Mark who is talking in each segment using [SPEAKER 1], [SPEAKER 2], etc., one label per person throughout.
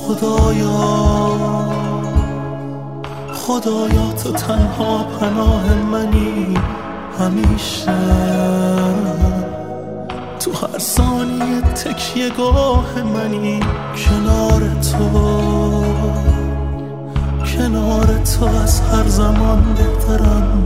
[SPEAKER 1] خدایا تو تنها پناه منی، همیشه تو هر ثانیه تکیه گاه منی. کنار تو از هر زمان بهترم.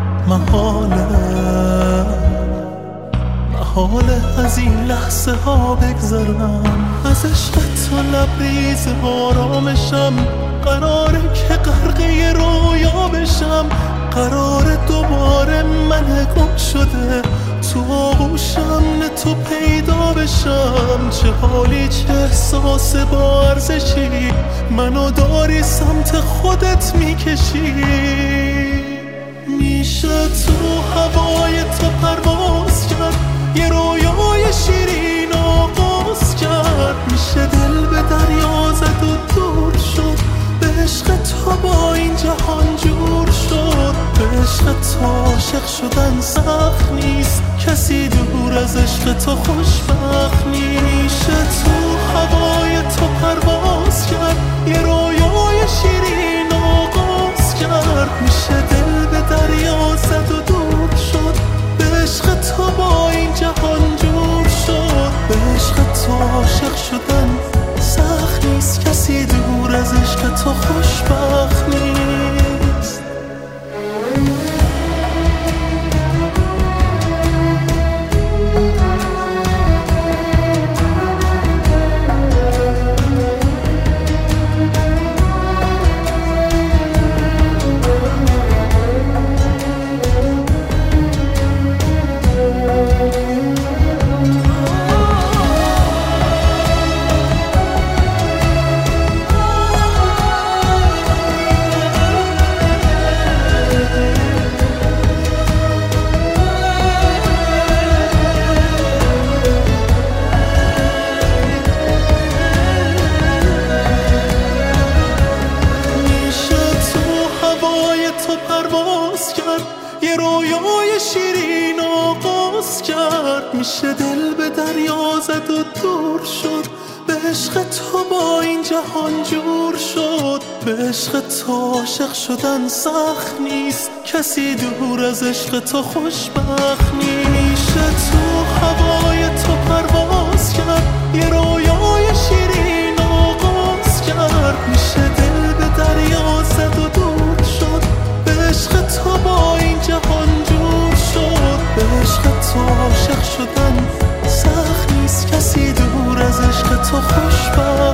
[SPEAKER 1] محاله از این لحظه ها بگذرم. از عشق تو لبریز آرامشم، قراره که غرقه رویا بشم. قراره دوباره من گم شده تو آغوشم تو پیدا بشم. چه حالی چه احساس با ارزشی، منو داری سمت خودت میکشی. میشه تو هوای تو پرواز کرد، یه رویای شیرین آغاز کرد. میشه دل به دریا زد و دور شد، به عشق تو با این جهان جور شد. به عشق تو عاشق شدن سخت نیست، کسی دور از عشق تو خوشبخت نیست. میشه تو هوای تو پرواز کرد، یه رویای شیرین آغاز کرد. میشه دل به دریا زد و دور شد، به عشق تو با این جهان جور شد. به عشق تو عاشق شدن سخت نیست، کسی دور از عشق تو خوشبخت نیست. یه رویای شیرین آغاز کرد. میشه دل به دریا زد و دور شد، به عشق تو با این جهان جور شد. به عشق تو عاشق شدن سخت نیست، کسی دور از عشق تو خوشبخت نیست. میشه تو هوای تو پرواز کرد، یه رویای شیرین آغاز کرد. میشه دل به دریا زد و دور شد، به عشق تو با این جهان جور شد. به عشق تو عاشق شدن سخت نیست، کسی دور از عشق تو خوشبخت